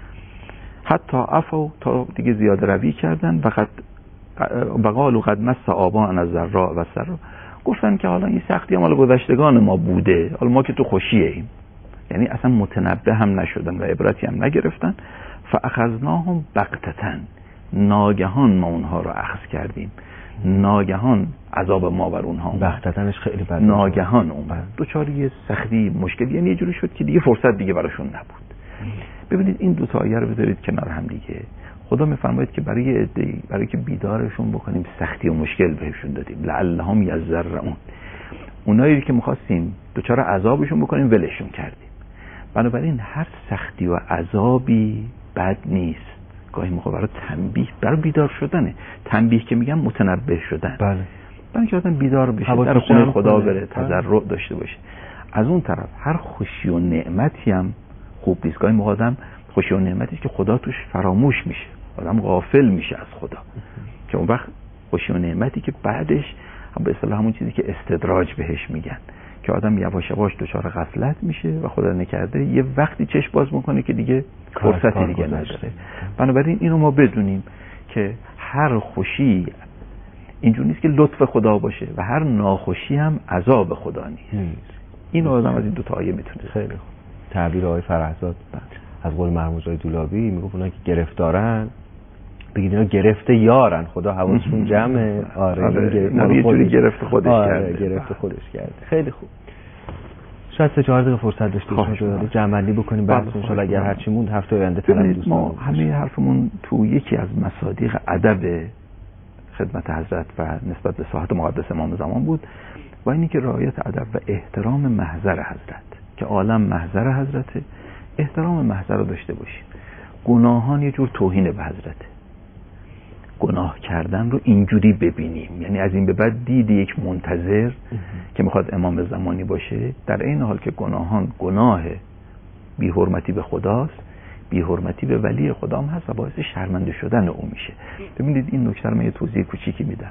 حتی عفو، تا دیگه زیاده روی کردن. وقت بقالو قد مس آباءنا الضراء و سراء، گفتن که حالا این سختی هم مال گذشتگان ما بوده، حالا ما که تو خوشیه ایم. یعنی اصلا متنبه هم نشدن و عبرتی هم نگرفتن. فاخذناهم بغتة، ناگهان ما اونها رو اخذ کردیم، ناگهان عذاب ما بر اونها اومد. بغتتنش خیلی بد، ناگهان اومد، دوچار یه سختی مشکلی، یعنی یه جوری شد که دیگه فرصت دیگه براشون نبود. ببینید این دو تا آیه رو بذارید کنار هم دیگه. خدا میفرماید که برای عده‌ای، برای که بیدارشون بکنیم، سختی و مشکل بهشون دادیم، لعلهم یضرعون. اونایی که می‌خواستیم دوچار عذابشون بکنیم ولشون کردیم. بنابراین هر سختی و عذابی بد نیست، گاهی موقع برای تنبیه، برای بیدار شدنه. تنبیه که میگم متنبه شدن. بله. برای که آدم بیدار بشه، در خونه خدا بره، تضرع داشته باشه. از اون طرف هر خوشی و نعمتی هم خوب نیست. گاهی موقع آدم خوشی و نعمتی که خدا توش فراموش میشه، آدم غافل میشه از خدا، که اون وقت خوشی و نعمتی که بعدش هم به اصطلاح همون چیزی که استدراج بهش میگن، که آدم یواش یواش دچار غفلت میشه و خدا نکرده یه وقتی چشم باز میکنه که دیگه فرصتی دیگه نداره. بنابراین اینو ما بدونیم که هر خوشی اینجور نیست که لطف خدا باشه و هر ناخوشی هم عذاب خدا نیست. این آدم از این دو تا آیه میتونه. خیلی خوب. تعبیر آقای فرهزاد از قول مرموز آقای دولابی میگفت اونایی که گرفتارن بگید اینا گرفته یارن، خدا حواسشون جمعه. آره, آره. یه جوری گرفت خودش آره کرده. گرفت خودش کرده. خیلی خوب. شاید سه چهار دقیقه فرصت داشته باشیم جمع‌بندی بکنیم بحث ان شاءالله اگر هرچی موند هفته آینده طلب دوستان. ما همه حرفمون تو یکی از مصادیق ادب خدمت حضرت و نسبت به ساحت مقدس امام زمان بود و اینی که رعایت ادب و احترام محضر حضرت، که عالم محضر حضرته، احترام محضر رو داشته باشیم. گناهان یه جور توهین به حضرته. گناه کردن رو اینجوری ببینیم، یعنی از این به بعد دید یک منتظر که میخواد امام زمانی باشه، در این حال که گناهان گناه بی حرمتی به خداست، بی حرمتی به ولی خدا هم هست و باعث شرمنده شدن او میشه. ببینید این نکته رو من یه توضیح کوچیکی میدم.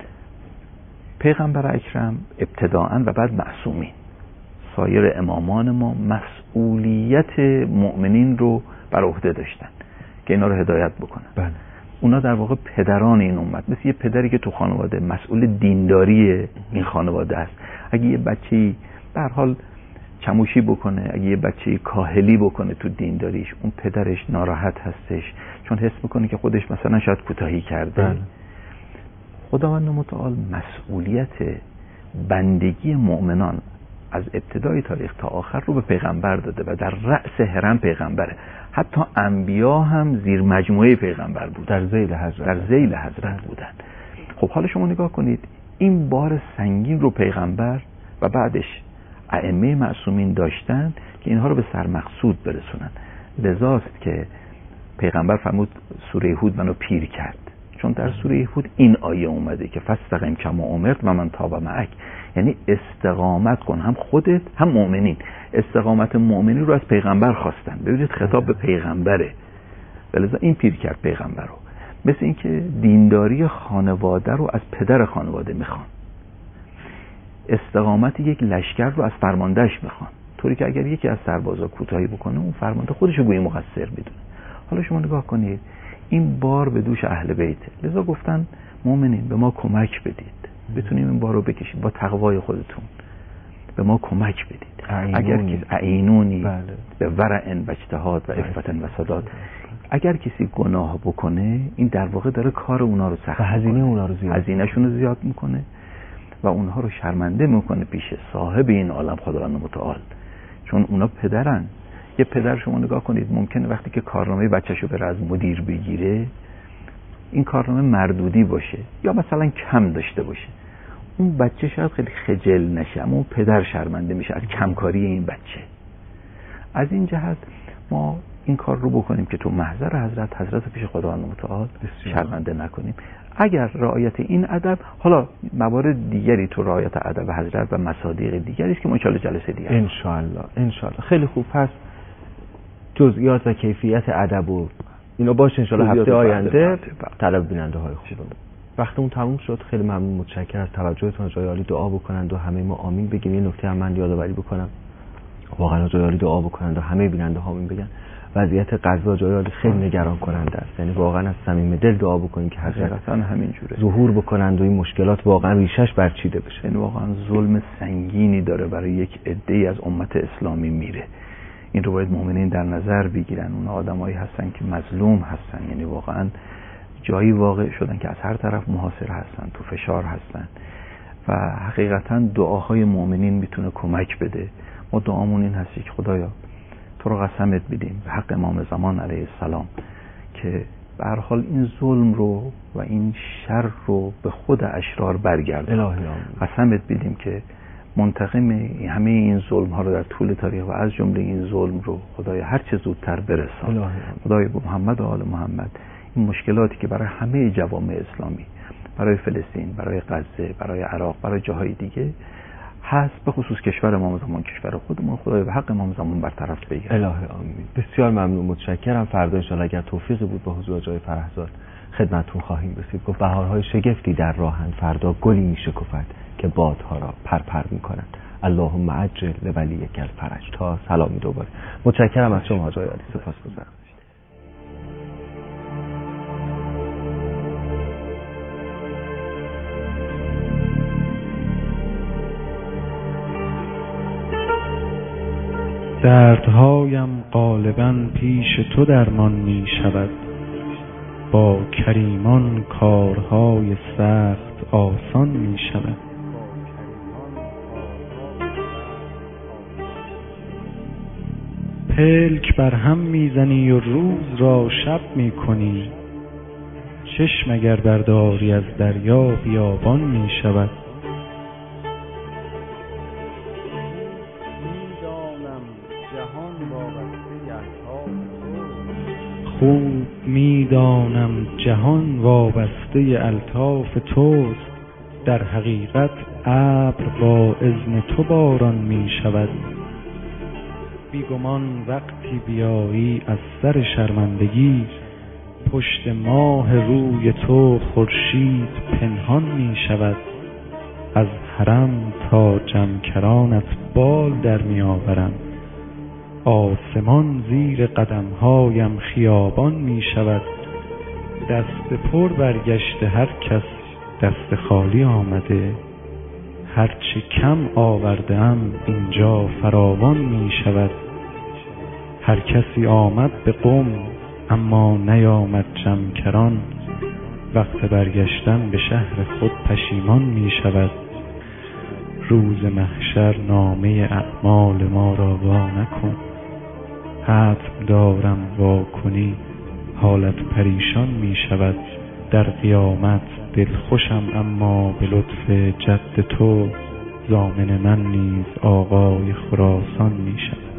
پیغمبر اکرم ابتداءً و بعد معصومین، سایر امامان ما مسئولیت مؤمنین رو بر عهده داشتن که اینا رو هدایت بکنن. بله. اونا در واقع پدران این امت، مثل یه پدری که تو خانواده مسئول دینداری این خانواده است. اگه یه بچه‌ای به هر حال چموشی بکنه، اگه یه بچه‌ای کاهلی بکنه تو دینداریش، اون پدرش ناراحت هستش چون حس میکنه که خودش مثلا شاید کوتاهی کرده. بله. خداوند متعال مسئولیت بندگی مؤمنان از ابتدای تاریخ تا آخر رو به پیغمبر داده و در رأس هرم پیغمبره. حتی انبیا هم زیر مجموعه پیغمبر بود، در ذیل حضرت در ذیل حضرت بودن. خب حالا شما نگاه کنید این بار سنگین رو پیغمبر و بعدش ائمه معصومین داشتن که اینها رو به سرمقصود برسونن. لذاست که پیغمبر فرمود سوره هود منو پیر کرد، چون در سوره هود این آیه اومده که فاستقم کما امرت و من تاب معک، یعنی استقامت کن، هم خودت هم مؤمنین. استقامت مؤمنین رو از پیغمبر خواستن. ببینید خطاب به پیغمبره، ولذا این پیر کرد پیغمبر رو. مثل این که دینداری خانواده رو از پدر خانواده میخوان، استقامت یک لشکر رو از فرماندهش میخوان، طوری که اگر یکی از سربازا کوتاهی بکنه اون فرمانده خودش رو گویی مقصر میدونه. حالا شما نگاه کنید این بار به دوش اهل بیته، لذا گفتن مؤمنین به ما کمک بدید بتونیم این بار رو بکشیم با تقوای خودتون، به ما کمک بدید. اگر کسی اعینونی بله. به ورع و اجتهاد و عفت و سداد، اگر کسی گناه بکنه این در واقع داره کار اونا رو سخت، هزینه اونا رو زیاد هزینه‌شون رو زیاد میکنه و اونها رو شرمنده میکنه پیش صاحب این عالم خداوند متعال، چون اونا پدرن. یه پدر شما نگاه کنید ممکنه وقتی که کارنامه بچه‌شو بره از مدیر بگیره این کارنامه مردودی باشه یا مثلا کم داشته باشه، اون بچه شاید خیلی خجل نشه اما اون پدر شرمنده میشه از کمکاری این بچه. از این جهت ما این کار رو بکنیم که تو محضر حضرت حضرت پیش خداوند متعال شرمنده نکنیم. اگر رعایت این ادب، حالا موارد دیگری تو رعایت ادب حضرت و مصادیق دیگری است که ما ان جلسه دیگه ان شاء الله ان شاء الله. خیلی خوب. پس جزئیات و کیفیت ادب و اینا باشه ان شاء الله هفته آینده طلب بیننده های خوب. وقتمون تموم شد. خیلی ممنون، متشکرم از توجهتون. جای عالی دعا بکنند و همه ما آمین بگیم. یه نکته هم من یادآوری بکنم، واقعا جای عالی دعا بکنند و همه بیننده ها آمین بگن. وضعیت غزه جای عالی خیلی نگران کننده است، یعنی واقعا از صمیم دل دعا بکنیم که حقیقتا همین جوره ظهور بکنند و این مشکلات واقعا ریشش برچیده بشه. یعنی واقعا ظلم سنگینی داره برای یک عده‌ای از امت اسلامی میره. این رو باید مؤمنین در نظر بگیرن. اون آدمایی هستن که مظلوم هستن، یعنی واقعا جایی واقع شدن که از هر طرف محاصره هستن، تو فشار هستن و حقیقتا دعاهای مؤمنین میتونه کمک بده. ما دعامون این هستی که خدایا تو رو قسمت بدیم به حق امام زمان علیه السلام که به هر حال این ظلم رو و این شر رو به خود اشرار برگردون. الهی قسمت بدیم که منتقم همه این ظلم ها رو در طول تاریخ و از جمله این ظلم رو خدایا هر چه زودتر برسان. خدایا به محمد و آل محمد این مشکلاتی که برای همه جوامع اسلامی، برای فلسطین، برای غزه، برای عراق، برای جاهای دیگه هست، به خصوص کشور امام زمان، کشور خودمون، خدای به حق امام زمان برطرف بگیره. الهی آمین. بسیار ممنون، متشکرم. فردا ان شاءالله اگر توفیقی بود با حضور جای فرهزاد خدمتتون خواهیم رسید. گفت بهارهای شگفتی در راهند، فردا گلی میشکفد که بادها را پرپر میکنند. اللهم عجل لولیک الفرج. تا سلامی دوباره. متشکرم از شما حاج علی، سپاسگزارم. دردهایم غالباً پیش تو درمان می شود، با کریمان کارهای سخت آسان می شود. پلک بر هم میزنی و روز را شب می کنی، چشم اگر برداری از دریا بیابان می شود. خوب میدانم جهان وابسته الطاف توست، در حقیقت ابر با اذن تو باران می شود. بیگمان وقتی بیایی از سر شرمندگی، پشت ماه روی تو خورشید پنهان می شود. از حرم تا جمکرانت بال در می آورم، آسمان زیر قدمهایم خیابان می شود. دست پر برگشته هر کس دست خالی آمده، هرچه کم آورده‌ام اینجا فراوان می شود. هر کسی آمد به قم اما نیامد جمکران، وقت برگشتن به شهر خود پشیمان می شود. روز محشر نامه اعمال ما را وا نکن، حتم دارم وا کنی حالت پریشان می شود. در قیامت دل خوشم اما به لطف جد تو، ضامن من نیز آقای خراسان می شود.